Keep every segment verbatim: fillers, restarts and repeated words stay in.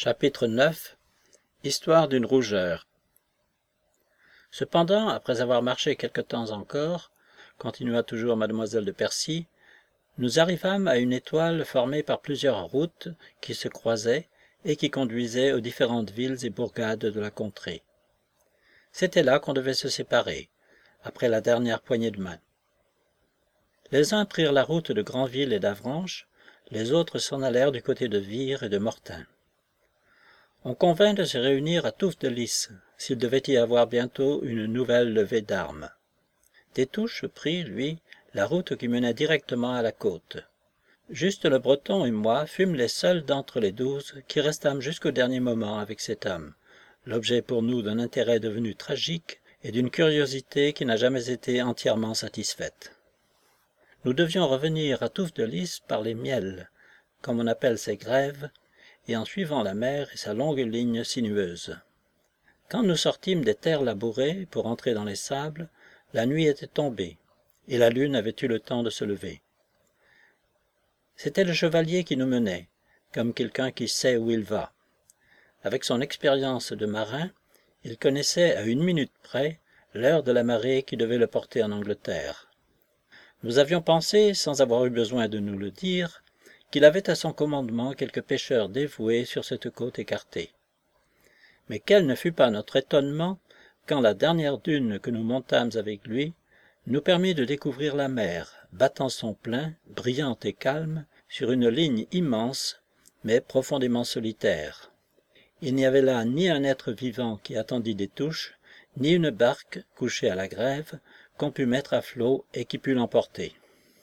Chapitre neuf. Histoire d'une rougeur. Cependant, après avoir marché quelque temps encore, continua toujours mademoiselle de Percy, nous arrivâmes à une étoile formée par plusieurs routes qui se croisaient et qui conduisaient aux différentes villes et bourgades de la contrée. C'était là qu'on devait se séparer, après la dernière poignée de main. Les uns prirent la route de Granville et d'Avranches, les autres s'en allèrent du côté de Vire et de Mortain. On convint de se réunir à Touffes-de-Lys, s'il devait y avoir bientôt une nouvelle levée d'armes. Destouches prit, lui, la route qui menait directement à la côte. Juste le Breton et moi fûmes les seuls d'entre les douze qui restâmes jusqu'au dernier moment avec cet homme, l'objet pour nous d'un intérêt devenu tragique et d'une curiosité qui n'a jamais été entièrement satisfaite. Nous devions revenir à Touffes-de-Lys par les miels, comme on appelle ces grèves, et en suivant la mer et sa longue ligne sinueuse. Quand nous sortîmes des terres labourées pour entrer dans les sables, la nuit était tombée, et la lune avait eu le temps de se lever. C'était le chevalier qui nous menait, comme quelqu'un qui sait où il va. Avec son expérience de marin, il connaissait à une minute près l'heure de la marée qui devait le porter en Angleterre. Nous avions pensé, sans avoir eu besoin de nous le dire, qu'il avait à son commandement quelques pêcheurs dévoués sur cette côte écartée. Mais quel ne fut pas notre étonnement quand la dernière dune que nous montâmes avec lui nous permit de découvrir la mer, battant son plein, brillante et calme, sur une ligne immense, mais profondément solitaire. Il n'y avait là ni un être vivant qui attendît Destouches, ni une barque, couchée à la grève, qu'on pût mettre à flot et qui pût l'emporter.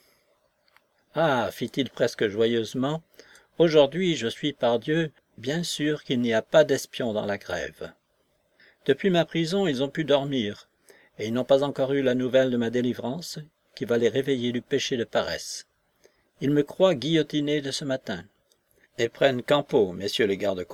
« Ah, fit-il presque joyeusement, aujourd'hui je suis, pardieu, bien sûr qu'il n'y a pas d'espions dans la grève. Depuis ma prison, ils ont pu dormir, et ils n'ont pas encore eu la nouvelle de ma délivrance, qui va les réveiller du péché de paresse. Ils me croient guillotiné de ce matin, et prennent campo, messieurs les gardes-côtes. »«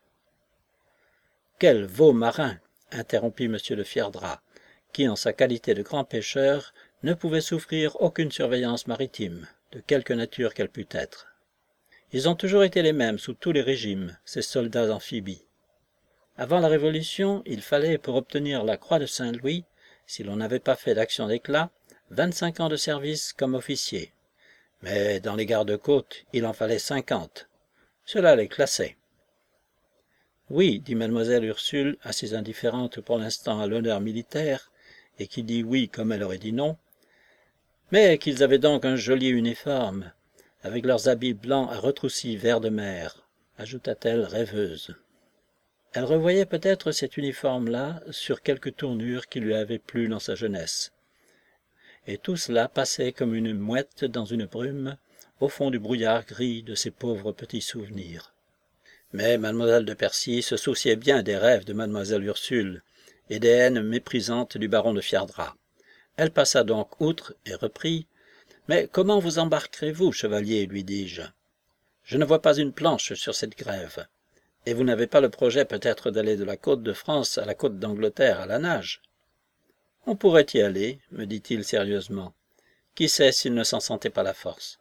Quel veau marin !» interrompit monsieur de Fierdra, qui, en sa qualité de grand pêcheur, ne pouvait souffrir aucune surveillance maritime, de quelque nature qu'elle pût être. Ils ont toujours été les mêmes sous tous les régimes, ces soldats amphibies. Avant la Révolution, il fallait, pour obtenir la croix de Saint-Louis, si l'on n'avait pas fait d'action d'éclat, vingt-cinq ans de service comme officier. Mais dans les gardes-côtes, il en fallait cinquante. Cela les classait. Oui, dit mademoiselle Ursule, assez indifférente pour l'instant à l'honneur militaire, et qui dit oui comme elle aurait dit non, mais qu'ils avaient donc un joli uniforme, avec leurs habits blancs à retroussis vert de mer, ajouta-t-elle rêveuse. Elle revoyait peut-être cet uniforme-là sur quelque tournure qui lui avait plu dans sa jeunesse. Et tout cela passait comme une mouette dans une brume, au fond du brouillard gris de ses pauvres petits souvenirs. Mais mademoiselle de Percy se souciait bien des rêves de mademoiselle Ursule et des haines méprisantes du baron de Fierdra. Elle passa donc outre et reprit. « Mais comment vous embarquerez-vous, chevalier, lui dis-je. Je ne vois pas une planche sur cette grève, et vous n'avez pas le projet peut-être d'aller de la côte de France à la côte d'Angleterre à la nage. On pourrait y aller, me dit-il sérieusement. Qui sait s'il ne s'en sentait pas la force.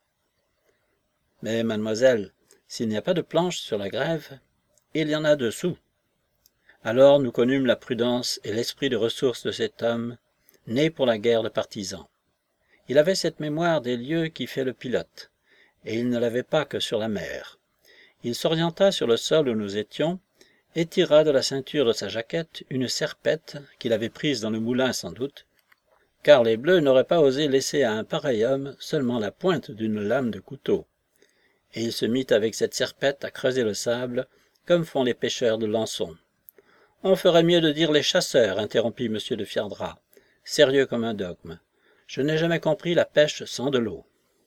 Mais, mademoiselle, s'il n'y a pas de planche sur la grève, il y en a dessous. Alors nous connûmes la prudence et l'esprit de ressource de cet homme, né pour la guerre de partisans. Il avait cette mémoire des lieux qui fait le pilote, et il ne l'avait pas que sur la mer. Il s'orienta sur le sol où nous étions, et tira de la ceinture de sa jaquette une serpette qu'il avait prise dans le moulin sans doute, car les Bleus n'auraient pas osé laisser à un pareil homme seulement la pointe d'une lame de couteau. Et il se mit avec cette serpette à creuser le sable, comme font les pêcheurs de l'Anson. « On ferait mieux de dire les chasseurs, interrompit M. de Fierdra, sérieux comme un dogme. Je n'ai jamais compris la pêche sans de l'eau. »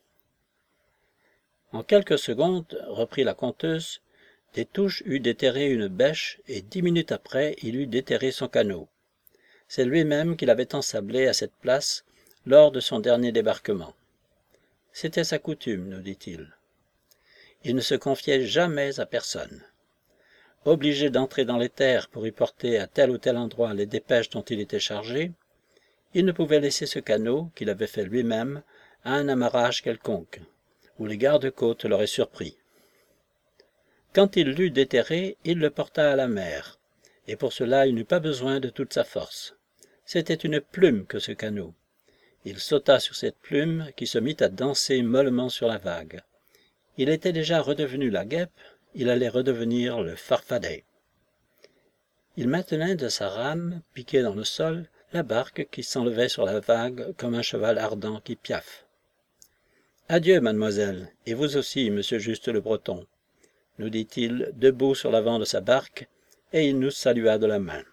En quelques secondes, reprit la conteuse, Destouches eut déterré une bêche, et dix minutes après, il eut déterré son canot. C'est lui-même qui l'avait ensablé à cette place lors de son dernier débarquement. C'était sa coutume, nous dit-il. Il ne se confiait jamais à personne. Obligé d'entrer dans les terres pour y porter à tel ou tel endroit les dépêches dont il était chargé, il ne pouvait laisser ce canot, qu'il avait fait lui-même, à un amarrage quelconque, où les gardes-côtes l'auraient surpris. Quand il l'eut déterré, il le porta à la mer, et pour cela il n'eut pas besoin de toute sa force. C'était une plume que ce canot. Il sauta sur cette plume qui se mit à danser mollement sur la vague. Il était déjà redevenu la guêpe, il allait redevenir le farfadet. Il maintenait de sa rame, piquée dans le sol, la barque qui s'enlevait sur la vague comme un cheval ardent qui piaffe. « Adieu, mademoiselle, et vous aussi, monsieur Juste le Breton, » nous dit-il, debout sur l'avant de sa barque, et il nous salua de la main.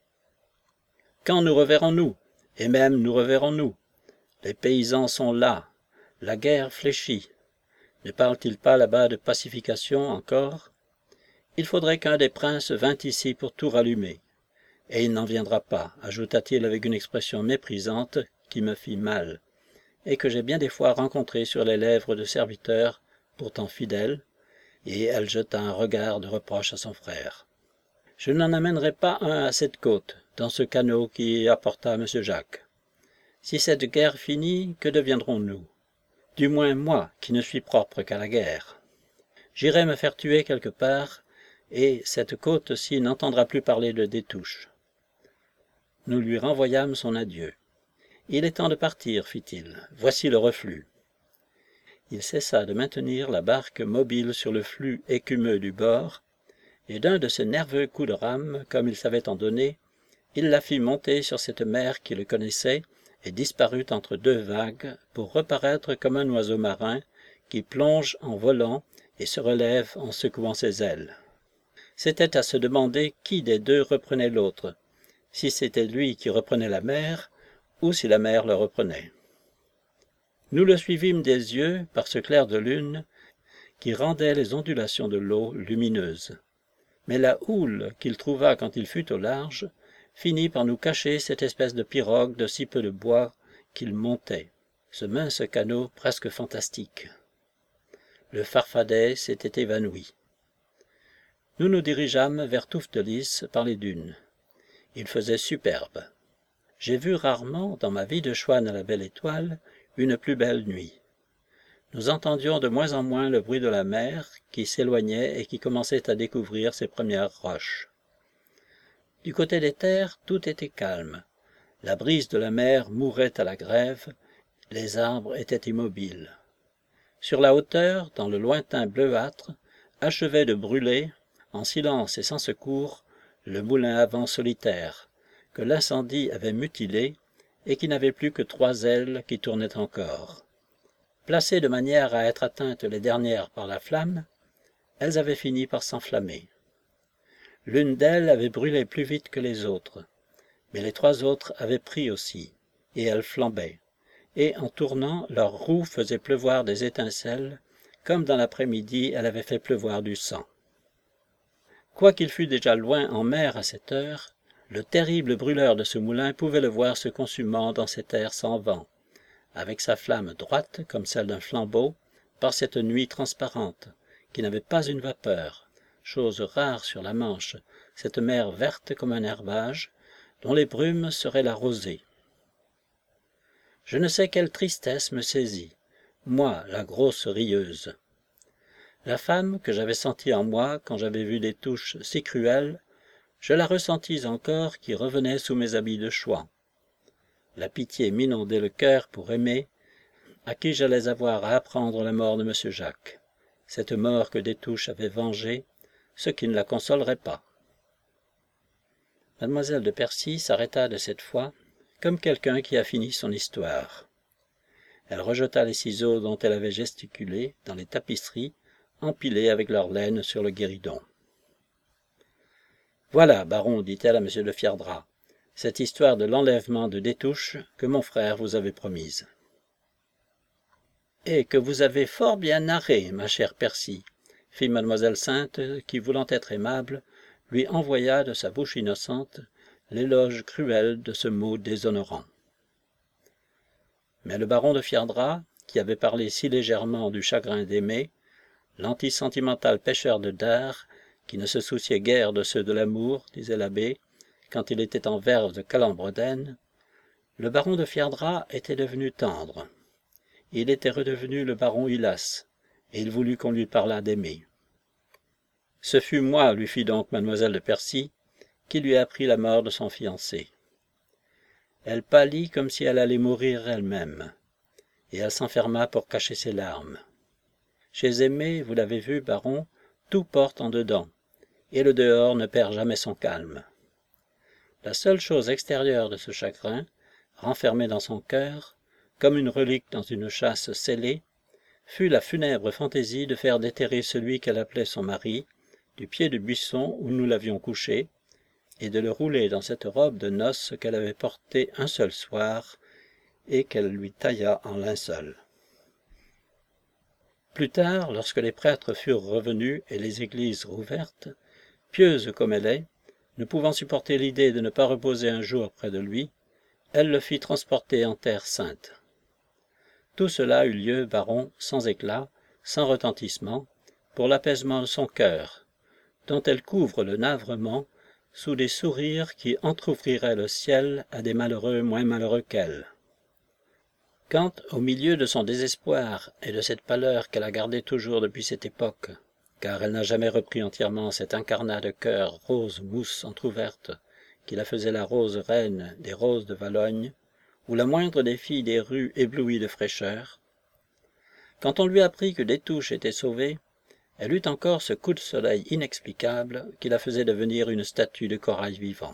« Quand nous reverrons-nous? Et même nous reverrons-nous? Les paysans sont là, la guerre fléchit. Ne parle-t-il pas là-bas de pacification encore? Il faudrait qu'un des princes vînt ici pour tout rallumer. Et il n'en viendra pas, ajouta-t-il avec une expression méprisante qui me fit mal, et que j'ai bien des fois rencontrée sur les lèvres de serviteurs, pourtant fidèles, et elle jeta un regard de reproche à son frère. Je n'en amènerai pas un à cette côte, dans ce canot qui apporta M. Jacques. Si cette guerre finit, que deviendrons-nous? Du moins moi, qui ne suis propre qu'à la guerre. J'irai me faire tuer quelque part, et cette côte-ci n'entendra plus parler de Destouches. Nous lui renvoyâmes son adieu. « Il est temps de partir, fit-il. Voici le reflux. » Il cessa de maintenir la barque mobile sur le flux écumeux du bord, et d'un de ses nerveux coups de rame, comme il savait en donner, il la fit monter sur cette mer qui le connaissait et disparut entre deux vagues pour reparaître comme un oiseau marin qui plonge en volant et se relève en secouant ses ailes. C'était à se demander qui des deux reprenait l'autre, si c'était lui qui reprenait la mer ou si la mer le reprenait. Nous le suivîmes des yeux par ce clair de lune qui rendait les ondulations de l'eau lumineuses. Mais la houle qu'il trouva quand il fut au large finit par nous cacher cette espèce de pirogue de si peu de bois qu'il montait, ce mince canot presque fantastique. Le farfadet s'était évanoui. Nous nous dirigeâmes vers Touftelis par les dunes. Il faisait superbe. J'ai vu rarement, dans ma vie de chouane à la belle étoile, une plus belle nuit. Nous entendions de moins en moins le bruit de la mer qui s'éloignait et qui commençait à découvrir ses premières roches. Du côté des terres, tout était calme. La brise de la mer mourait à la grève, les arbres étaient immobiles. Sur la hauteur, dans le lointain bleuâtre, achevait de brûler, en silence et sans secours, le moulin à vent solitaire, que l'incendie avait mutilé et qui n'avait plus que trois ailes qui tournaient encore. Placées de manière à être atteintes les dernières par la flamme, elles avaient fini par s'enflammer. L'une d'elles avait brûlé plus vite que les autres, mais les trois autres avaient pris aussi, et elles flambaient, et en tournant, leurs roues faisaient pleuvoir des étincelles, comme dans l'après-midi elle avait fait pleuvoir du sang. Quoiqu'il fût déjà loin en mer à cette heure, le terrible brûleur de ce moulin pouvait le voir se consumant dans cet air sans vent, avec sa flamme droite comme celle d'un flambeau, par cette nuit transparente, qui n'avait pas une vapeur, chose rare sur la Manche, cette mer verte comme un herbage, dont les brumes seraient la rosée. Je ne sais quelle tristesse me saisit, moi, la grosse rieuse. La femme que j'avais sentie en moi quand j'avais vu des touches si cruelles, je la ressentis encore qui revenait sous mes habits de chouan. La pitié m'inondait le cœur pour aimer, à qui j'allais avoir à apprendre la mort de M. Jacques, cette mort que Destouches avait vengée, ce qui ne la consolerait pas. Mademoiselle de Percy s'arrêta de cette fois, comme quelqu'un qui a fini son histoire. Elle rejeta les ciseaux dont elle avait gesticulé dans les tapisseries, empilées avec leur laine sur le guéridon. « Voilà, baron, dit-elle à M. de Fierdra, cette histoire de l'enlèvement de Destouches que mon frère vous avait promise. »« Et que vous avez fort bien narré, ma chère Percy, » fit mademoiselle Sainte, qui, voulant être aimable, lui envoya de sa bouche innocente l'éloge cruel de ce mot déshonorant. Mais le baron de Fierdra, qui avait parlé si légèrement du chagrin d'aimer, l'antisentimental pêcheur de dards, qui ne se souciait guère de ceux de l'amour, disait l'abbé, quand il était en verve de Calembredaine, le baron de Fierdra était devenu tendre. Il était redevenu le baron Hylas, et il voulut qu'on lui parlât d'aimer. Ce fut moi, lui fit donc mademoiselle de Percy, qui lui apprit la mort de son fiancé. Elle pâlit comme si elle allait mourir elle-même, et elle s'enferma pour cacher ses larmes. Chez Aimé, vous l'avez vu, baron, tout porte en dedans, et le dehors ne perd jamais son calme. La seule chose extérieure de ce chagrin, renfermée dans son cœur, comme une relique dans une châsse scellée, fut la funèbre fantaisie de faire déterrer celui qu'elle appelait son mari, du pied du buisson où nous l'avions couché, et de le rouler dans cette robe de noces qu'elle avait portée un seul soir, et qu'elle lui tailla en linceul. Plus tard, lorsque les prêtres furent revenus et les églises rouvertes, pieuse comme elle est, ne pouvant supporter l'idée de ne pas reposer un jour près de lui, elle le fit transporter en terre sainte. Tout cela eut lieu, baron, sans éclat, sans retentissement, pour l'apaisement de son cœur, dont elle couvre le navrement sous des sourires qui entr'ouvriraient le ciel à des malheureux moins malheureux qu'elle. Quand, au milieu de son désespoir et de cette pâleur qu'elle a gardée toujours depuis cette époque, car elle n'a jamais repris entièrement cet incarnat de cœur rose mousse entr'ouverte qui la faisait la rose reine des roses de Valogne, ou la moindre des filles des rues éblouies de fraîcheur, quand on lui apprit que Destouches était sauvé, elle eut encore ce coup de soleil inexplicable qui la faisait devenir une statue de corail vivant.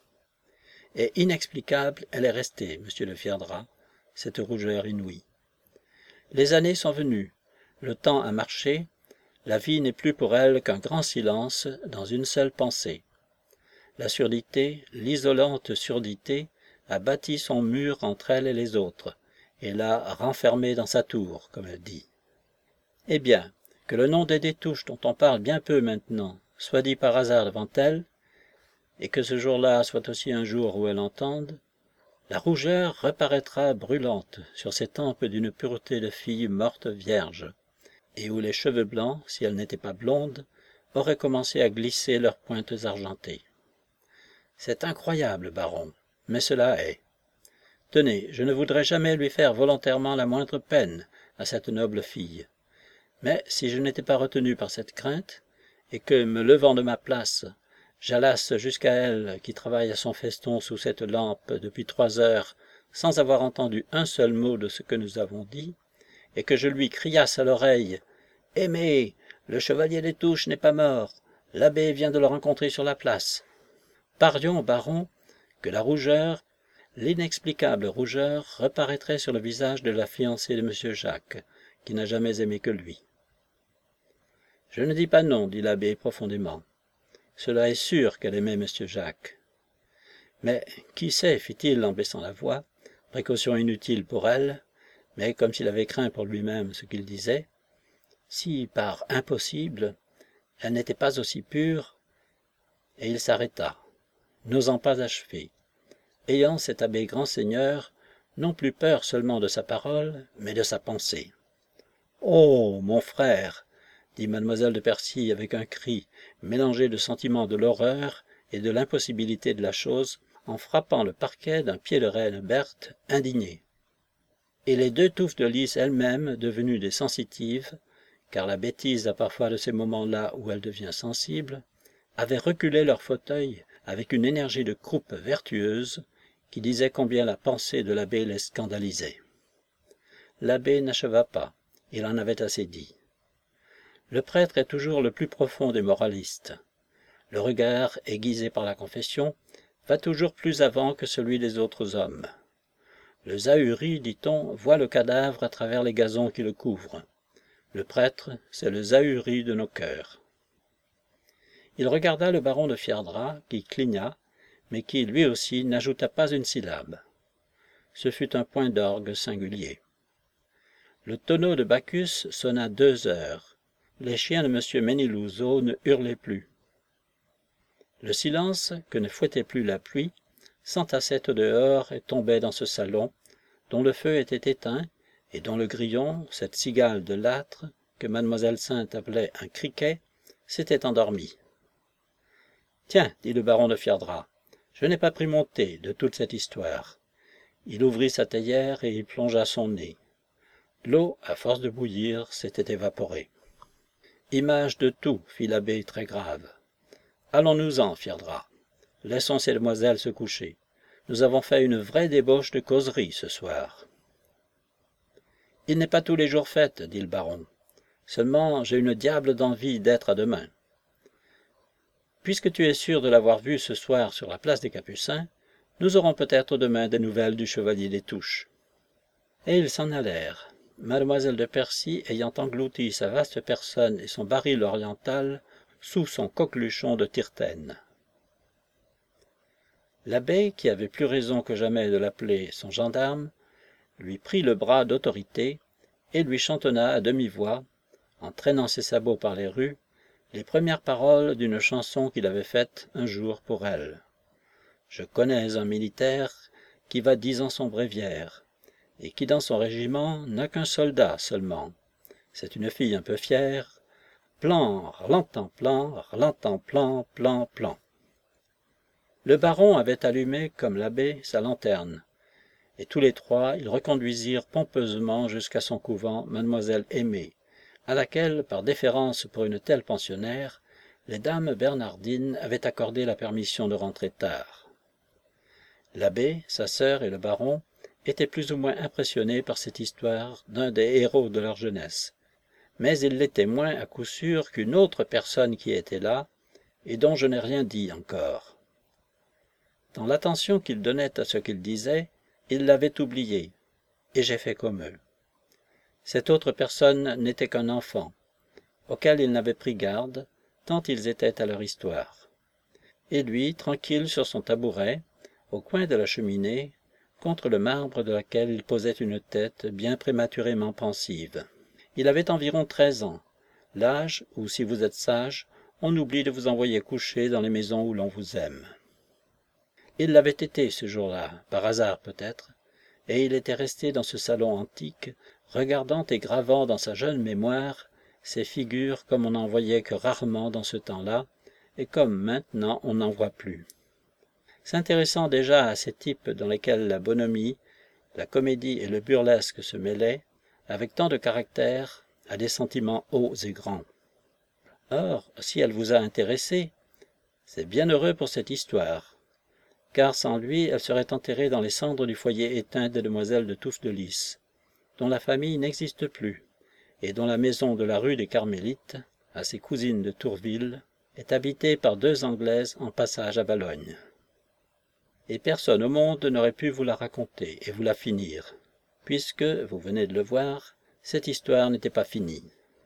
Et inexplicable elle est restée, monsieur le Fierdra, cette rougeur inouïe. Les années sont venues, le temps a marché, la vie n'est plus pour elle qu'un grand silence dans une seule pensée. La surdité, l'isolante surdité, a bâti son mur entre elle et les autres, et l'a renfermée dans sa tour, comme elle dit. Eh bien, que le nom des Destouches dont on parle bien peu maintenant soit dit par hasard devant elle, et que ce jour-là soit aussi un jour où elle l'entende, la rougeur reparaîtra brûlante sur ces tempes d'une pureté de fille morte vierge, et où les cheveux blancs, si elle n'était pas blonde, auraient commencé à glisser leurs pointes argentées. C'est incroyable, baron, mais cela est. Tenez, je ne voudrais jamais lui faire volontairement la moindre peine à cette noble fille. Mais si je n'étais pas retenu par cette crainte, et que, me levant de ma place, j'allasse jusqu'à elle qui travaille à son feston sous cette lampe depuis trois heures sans avoir entendu un seul mot de ce que nous avons dit, et que je lui criasse à l'oreille « Aimé, le chevalier Destouches n'est pas mort, l'abbé vient de le rencontrer sur la place !» Parions, baron, que la rougeur, l'inexplicable rougeur, reparaîtrait sur le visage de la fiancée de monsieur Jacques, qui n'a jamais aimé que lui. « Je ne dis pas non, dit l'abbé profondément. Cela est sûr qu'elle aimait monsieur Jacques. Mais qui sait, fit-il en baissant la voix, précaution inutile pour elle, mais comme s'il avait craint pour lui-même ce qu'il disait, si par impossible, elle n'était pas aussi pure, et il s'arrêta, n'osant pas achever, ayant cet abbé grand seigneur non plus peur seulement de sa parole, mais de sa pensée. « Oh, mon frère !» dit mademoiselle de Percy avec un cri mélangé de sentiments de l'horreur et de l'impossibilité de la chose, en frappant le parquet d'un pied de reine Berthe, indignée. Et les deux touffes de lys elles-mêmes, devenues des sensitives, car la bêtise a parfois de ces moments-là où elle devient sensible, avaient reculé leur fauteuil avec une énergie de croupe vertueuse qui disait combien la pensée de l'abbé les scandalisait. L'abbé n'acheva pas, il en avait assez dit. Le prêtre est toujours le plus profond des moralistes. Le regard, aiguisé par la confession, va toujours plus avant que celui des autres hommes. Le Zahuri, dit-on, voit le cadavre à travers les gazons qui le couvrent. Le prêtre, c'est le Zahuri de nos cœurs. Il regarda le baron de Fierdra, qui cligna, mais qui, lui aussi, n'ajouta pas une syllabe. Ce fut un point d'orgue singulier. Le tonneau de Bacchus sonna deux heures. Les chiens de M. Meniluzzo ne hurlaient plus. Le silence, que ne fouettait plus la pluie, s'entassait au dehors et tombait dans ce salon, dont le feu était éteint, et dont le grillon, cette cigale de l'âtre, que mademoiselle Sainte appelait un criquet, s'était endormi. « Tiens, dit le baron de Fierdra, je n'ai pas pris mon thé de toute cette histoire. » Il ouvrit sa théière et y plongea son nez. L'eau, à force de bouillir, s'était évaporée. Image de tout, fit l'abbé très grave. Allons-nous-en, Fierdra. Laissons ces demoiselles se coucher. Nous avons fait une vraie débauche de causerie ce soir. Il n'est pas tous les jours fête, dit le baron. Seulement, j'ai une diable d'envie d'être à demain. Puisque tu es sûr de l'avoir vue ce soir sur la place des Capucins, nous aurons peut-être demain des nouvelles du chevalier des Touches. Et ils s'en allèrent, mademoiselle de Percy ayant englouti sa vaste personne et son baril oriental sous son coqueluchon de Tyrtène. L'abbé, qui avait plus raison que jamais de l'appeler son gendarme, lui prit le bras d'autorité et lui chantonna à demi-voix, en traînant ses sabots par les rues, les premières paroles d'une chanson qu'il avait faite un jour pour elle. « Je connais un militaire qui va dix ans son bréviaire, et qui dans son régiment n'a qu'un soldat seulement. C'est une fille un peu fière. Plan, relentant plan, relentant plan, plan, plan. » Le baron avait allumé, comme l'abbé, sa lanterne, et tous les trois ils reconduisirent pompeusement jusqu'à son couvent mademoiselle Aimée, à laquelle, par déférence pour une telle pensionnaire, les dames bernardines avaient accordé la permission de rentrer tard. L'abbé, sa sœur et le baron étaient plus ou moins impressionnés par cette histoire d'un des héros de leur jeunesse, mais ils l'étaient moins à coup sûr qu'une autre personne qui était là, et dont je n'ai rien dit encore. Dans l'attention qu'ils donnaient à ce qu'ils disaient, ils l'avaient oublié, et j'ai fait comme eux. Cette autre personne n'était qu'un enfant, auquel ils n'avaient pris garde, tant ils étaient à leur histoire. Et lui, tranquille sur son tabouret, au coin de la cheminée, contre le marbre de laquelle il posait une tête bien prématurément pensive. Il avait environ treize ans, l'âge où, si vous êtes sage, on oublie de vous envoyer coucher dans les maisons où l'on vous aime. Il l'avait été ce jour-là, par hasard peut-être, et il était resté dans ce salon antique, regardant et gravant dans sa jeune mémoire ces figures comme on n'en voyait que rarement dans ce temps-là, et comme maintenant on n'en voit plus. S'intéressant déjà à ces types dans lesquels la bonhomie, la comédie et le burlesque se mêlaient, avec tant de caractère, à des sentiments hauts et grands. Or, si elle vous a intéressé, c'est bien heureux pour cette histoire, car sans lui elle serait enterrée dans les cendres du foyer éteint des demoiselles de Touffes de Lys, dont la famille n'existe plus, et dont la maison de la rue des Carmélites, à ses cousines de Tourville, est habitée par deux Anglaises en passage à Valogne. Et personne au monde n'aurait pu vous la raconter et vous la finir, puisque, vous venez de le voir, cette histoire n'était pas finie.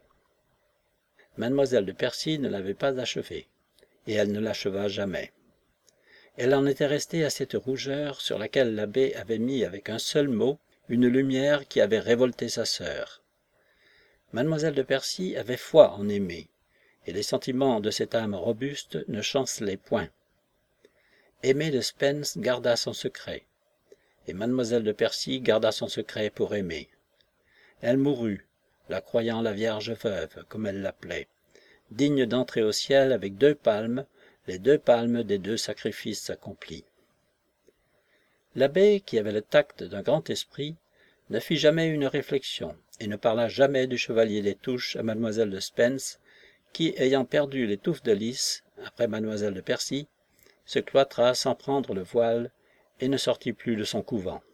Mademoiselle de Percy ne l'avait pas achevée, et elle ne l'acheva jamais. Elle en était restée à cette rougeur sur laquelle l'abbé avait mis avec un seul mot une lumière qui avait révolté sa sœur. Mademoiselle de Percy avait foi en aimer, et les sentiments de cette âme robuste ne chancelaient point. Aimée de Spence garda son secret, et mademoiselle de Percy garda son secret pour aimer. Elle mourut, la croyant la Vierge veuve, comme elle l'appelait, digne d'entrer au ciel avec deux palmes, les deux palmes des deux sacrifices accomplis. L'abbé, qui avait le tact d'un grand esprit, ne fit jamais une réflexion, et ne parla jamais du chevalier des Touches à mademoiselle de Spence, qui, ayant perdu les Touffes de Lys, après mademoiselle de Percy, se cloîtra sans prendre le voile, et ne sortit plus de son couvent.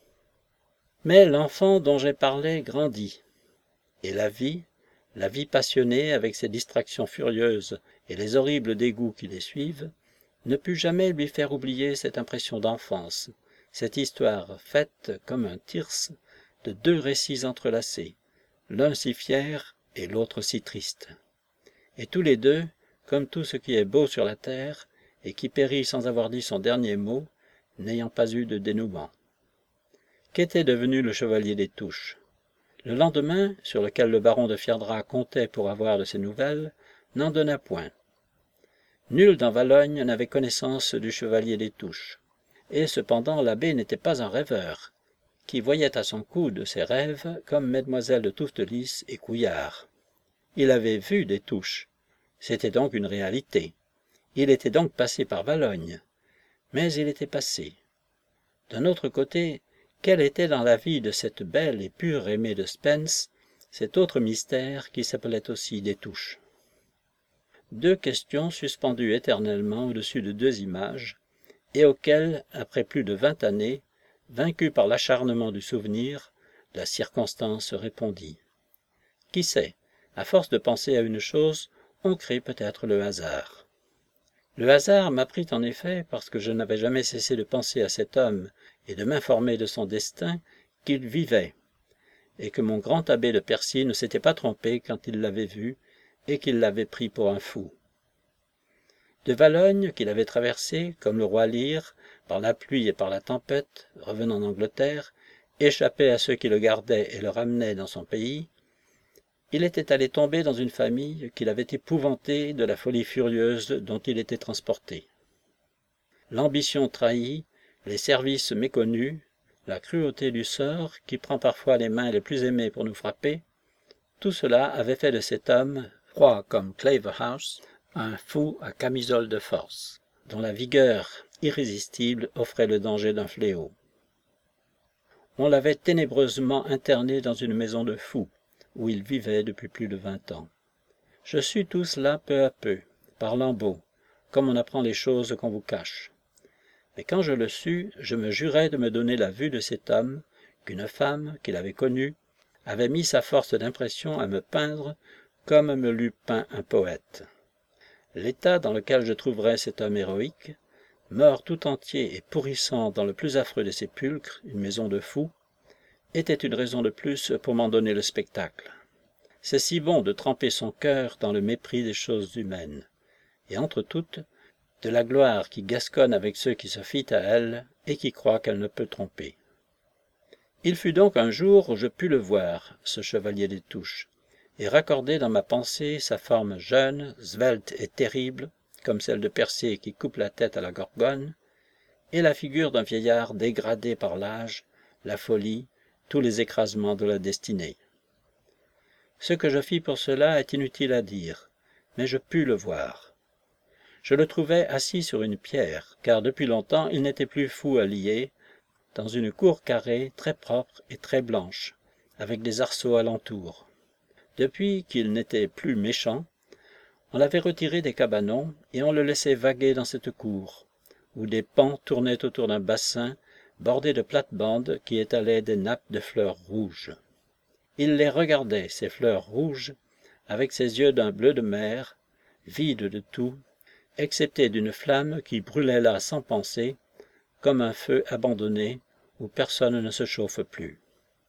Mais l'enfant dont j'ai parlé grandit, et la vie, la vie passionnée avec ses distractions furieuses et les horribles dégoûts qui les suivent, ne put jamais lui faire oublier cette impression d'enfance, cette histoire faite comme un tierce de deux récits entrelacés, l'un si fier et l'autre si triste. Et tous les deux, comme tout ce qui est beau sur la terre, et qui périt sans avoir dit son dernier mot, n'ayant pas eu de dénouement. Qu'était devenu le chevalier des Touches? Le lendemain, sur lequel le baron de Fierdra comptait pour avoir de ses nouvelles, n'en donna point. Nul dans Valogne n'avait connaissance du chevalier des Touches, et cependant l'abbé n'était pas un rêveur, qui voyait à son coude ses rêves comme mesdemoiselles de Touffes de Lys et Couillard. Il avait vu des Touches, c'était donc une réalité. Il était donc passé par Valogne, mais il était passé. D'un autre côté, quelle était dans la vie de cette belle et pure Aimée de Spence cet autre mystère qui s'appelait aussi Destouches. Deux questions suspendues éternellement au-dessus de deux images, et auxquelles, après plus de vingt années, vaincu par l'acharnement du souvenir, la circonstance répondit. Qui sait, à force de penser à une chose, on crée peut-être le hasard. Le hasard m'apprit en effet, parce que je n'avais jamais cessé de penser à cet homme et de m'informer de son destin, qu'il vivait, et que mon grand abbé de Percy ne s'était pas trompé quand il l'avait vu, et qu'il l'avait pris pour un fou. De Valognes, qu'il avait traversé, comme le roi Lear, par la pluie et par la tempête, revenant d'Angleterre, échappé à ceux qui le gardaient et le ramenaient dans son pays, il était allé tomber dans une famille qu'il avait épouvantée de la folie furieuse dont il était transporté. L'ambition trahie, les services méconnus, la cruauté du sort qui prend parfois les mains les plus aimées pour nous frapper, tout cela avait fait de cet homme, froid comme Claverhouse, un fou à camisole de force, dont la vigueur irrésistible offrait le danger d'un fléau. On l'avait ténébreusement interné dans une maison de fous, où il vivait depuis plus de vingt ans. Je sus tout cela peu à peu, par lambeaux, comme on apprend les choses qu'on vous cache. Mais quand je le sus, je me jurai de me donner la vue de cet homme, qu'une femme, qu'il avait connu, avait mis sa force d'impression à me peindre comme me l'eût peint un poète. L'état dans lequel je trouverais cet homme héroïque, mort tout entier et pourrissant dans le plus affreux des sépulcres, une maison de fous, était une raison de plus pour m'en donner le spectacle. C'est si bon de tremper son cœur dans le mépris des choses humaines, et entre toutes, de la gloire qui gasconne avec ceux qui se fient à elle et qui croient qu'elle ne peut tromper. Il fut donc un jour où je pus le voir, ce chevalier Destouches, et raccorder dans ma pensée sa forme jeune, svelte et terrible, comme celle de Persée qui coupe la tête à la Gorgone, et la figure d'un vieillard dégradé par l'âge, la folie, tous les écrasements de la destinée. Ce que je fis pour cela est inutile à dire, mais je pus le voir. Je le trouvais assis sur une pierre, car depuis longtemps il n'était plus fou à lier, dans une cour carrée, très propre et très blanche, avec des arceaux alentour. Depuis qu'il n'était plus méchant, on l'avait retiré des cabanons et on le laissait vaguer dans cette cour, où des pans tournaient autour d'un bassin bordé de plates-bandes qui étalaient des nappes de fleurs rouges. Il les regardait, ces fleurs rouges, avec ses yeux d'un bleu de mer, vides de tout, excepté d'une flamme qui brûlait là sans penser, comme un feu abandonné où personne ne se chauffe plus.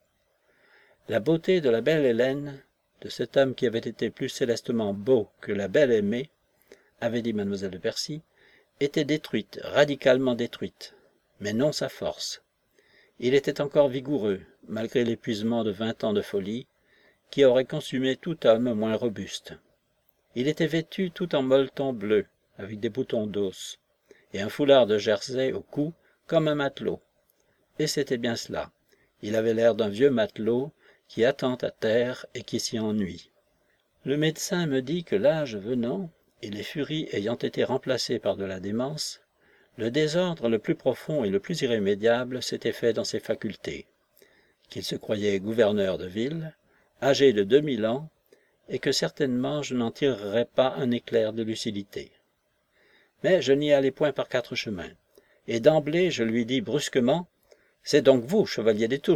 La beauté de la belle Hélène, de cet homme qui avait été plus célestement beau que la belle aimée, avait dit mademoiselle de Percy, était détruite, radicalement détruite, mais non sa force. Il était encore vigoureux, malgré l'épuisement de vingt ans de folie, qui aurait consumé tout homme moins robuste. Il était vêtu tout en molleton bleu, avec des boutons d'os, et un foulard de jersey au cou, comme un matelot. Et c'était bien cela. Il avait l'air d'un vieux matelot qui attend à terre et qui s'y ennuie. Le médecin me dit que l'âge venant, et les furies ayant été remplacées par de la démence, le désordre le plus profond et le plus irrémédiable s'était fait dans ses facultés, qu'il se croyait gouverneur de ville, âgé de deux mille ans, et que certainement je n'en tirerais pas un éclair de lucidité. Mais je n'y allai point par quatre chemins, et d'emblée je lui dis brusquement « C'est donc vous, chevalier Destouches !»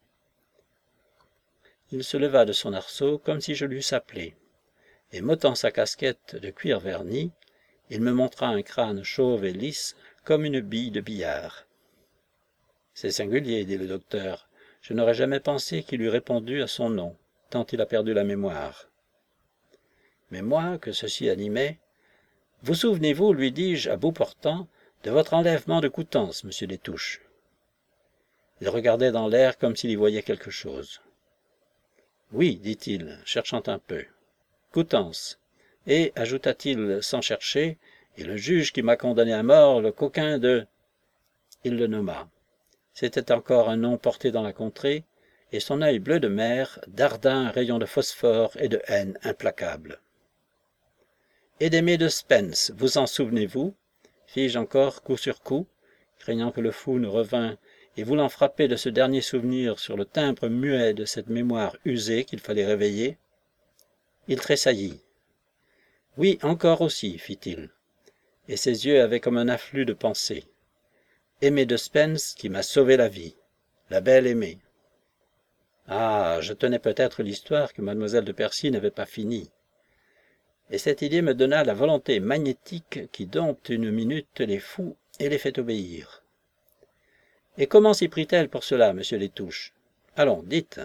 Il se leva de son arceau comme si je l'eusse appelé, et m'ôtant sa casquette de cuir verni, il me montra un crâne chauve et lisse comme une bille de billard. « C'est singulier, dit le docteur, je n'aurais jamais pensé qu'il eût répondu à son nom, tant il a perdu la mémoire. » Mais moi, que ceci animait, « Vous souvenez-vous, lui dis-je, à bout portant, de votre enlèvement de Coutances, monsieur Destouches ?» Il regardait dans l'air comme s'il y voyait quelque chose. « Oui, dit-il, cherchant un peu. Coutances. Et, ajouta-t-il sans chercher, et le juge qui m'a condamné à mort, le coquin de... » Il le nomma. C'était encore un nom porté dans la contrée, et son œil bleu de mer darda un rayon de phosphore et de haine implacable. « Et d'Aimé de Spence, vous en souvenez-vous » fis-je encore coup sur coup, craignant que le fou ne revînt et voulant frapper de ce dernier souvenir sur le timbre muet de cette mémoire usée qu'il fallait réveiller, il tressaillit. « Oui, encore aussi, fit-il, et ses yeux avaient comme un afflux de pensées. Aimée de Spence qui m'a sauvé la vie, la belle Aimée. Ah, je tenais peut-être l'histoire que mademoiselle de Percy n'avait pas finie. Et cette idée me donna la volonté magnétique qui dompte une minute les fous et les fait obéir. Et comment s'y prit-elle pour cela, monsieur Destouches? Allons, dites.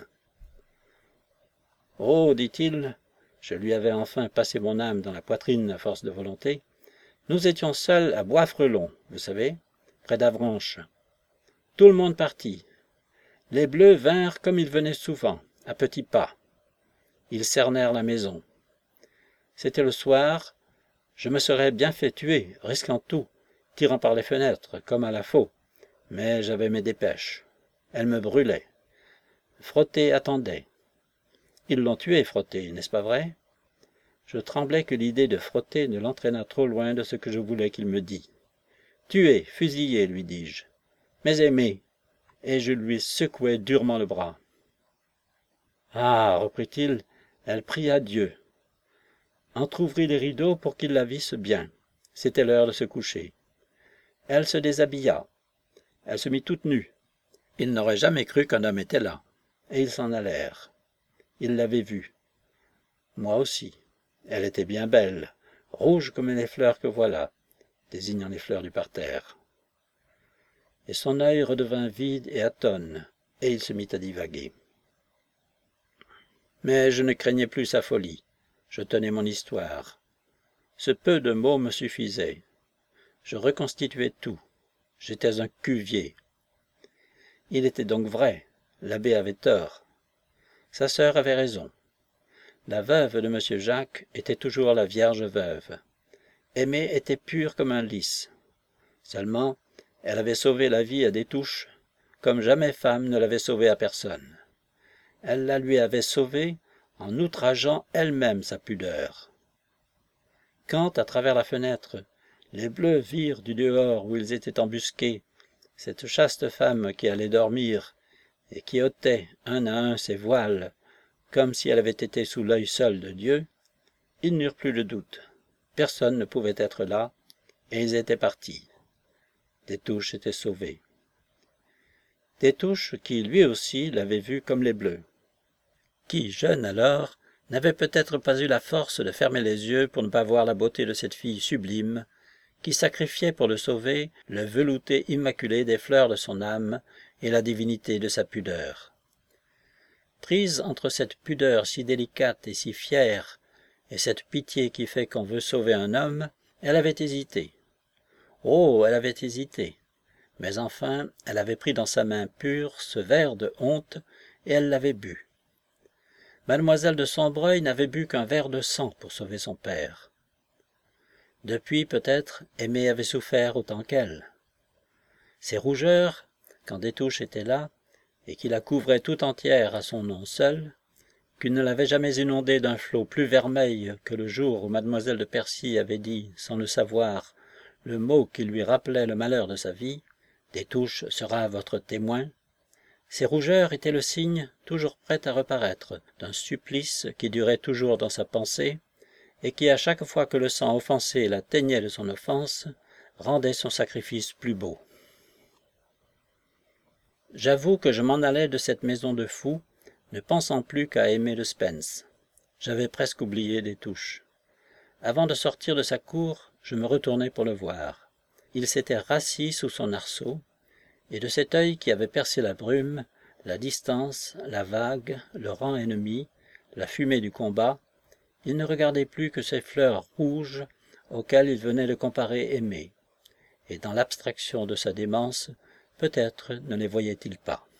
Oh, dit-il, je lui avais enfin passé mon âme dans la poitrine à force de volonté, nous étions seuls à Bois-Frelon, vous savez, près d'Avranches. Tout le monde partit. Les Bleus vinrent comme ils venaient souvent, à petits pas. Ils cernèrent la maison. C'était le soir, je me serais bien fait tuer, risquant tout, tirant par les fenêtres, comme à la faux, mais j'avais mes dépêches. Elles me brûlaient. Frotté attendait. Ils l'ont tué, Frotté, n'est-ce pas vrai? Je tremblais que l'idée de Frotté ne l'entraînât trop loin de ce que je voulais qu'il me dît. Tué, fusillé, lui dis-je. Mais aimé, et je lui secouai durement le bras. Ah, reprit-il, elle pria Dieu. Entr'ouvrit les rideaux pour qu'ils la vissent bien. C'était l'heure de se coucher. Elle se déshabilla. Elle se mit toute nue. Il n'aurait jamais cru qu'un homme était là. Et ils s'en allèrent. Il l'avait vue. Moi aussi. Elle était bien belle, rouge comme les fleurs que voilà, désignant les fleurs du parterre. Et son œil redevint vide et atone, et il se mit à divaguer. Mais je ne craignais plus sa folie. Je tenais mon histoire. Ce peu de mots me suffisait. Je reconstituais tout. J'étais un cuvier. Il était donc vrai, l'abbé avait tort. Sa sœur avait raison. La veuve de monsieur Jacques était toujours la vierge veuve. Aimée était pure comme un lys. Seulement, elle avait sauvé la vie à Destouches, comme jamais femme ne l'avait sauvée à personne. Elle la lui avait sauvée en outrageant elle-même sa pudeur. Quand, à travers la fenêtre, les Bleus virent du dehors où ils étaient embusqués cette chaste femme qui allait dormir et qui ôtait un à un ses voiles, comme si elle avait été sous l'œil seul de Dieu, ils n'eurent plus de doute. Personne ne pouvait être là, et ils étaient partis. Destouches était sauvé. Destouches qui, lui aussi, l'avait vu comme les Bleus. Qui, jeune alors, n'avait peut-être pas eu la force de fermer les yeux pour ne pas voir la beauté de cette fille sublime, qui sacrifiait pour le sauver le velouté immaculé des fleurs de son âme et la divinité de sa pudeur. Prise entre cette pudeur si délicate et si fière, et cette pitié qui fait qu'on veut sauver un homme, elle avait hésité. Oh, elle avait hésité. Mais enfin, elle avait pris dans sa main pure ce verre de honte, et elle l'avait bu. Mademoiselle de Sombreuil n'avait bu qu'un verre de sang pour sauver son père. Depuis, peut-être, Aimée avait souffert autant qu'elle. Ses rougeurs, quand Destouches était là, et qui la couvrait tout entière à son nom seul, qu'il ne l'avait jamais inondée d'un flot plus vermeil que le jour où mademoiselle de Percy avait dit, sans le savoir, le mot qui lui rappelait le malheur de sa vie, « Destouches sera votre témoin », ces rougeurs étaient le signe, toujours prêt à reparaître, d'un supplice qui durait toujours dans sa pensée, et qui, à chaque fois que le sang offensé la teignait de son offense, rendait son sacrifice plus beau. J'avoue que je m'en allais de cette maison de fous, ne pensant plus qu'à aimer de Spence. J'avais presque oublié Destouches. Avant de sortir de sa cour, je me retournai pour le voir. Il s'était rassis sous son arceau, et de cet œil qui avait percé la brume, la distance, la vague, le rang ennemi, la fumée du combat, il ne regardait plus que ces fleurs rouges auxquelles il venait de comparer Aimée, et dans l'abstraction de sa démence, peut-être ne les voyait-il pas.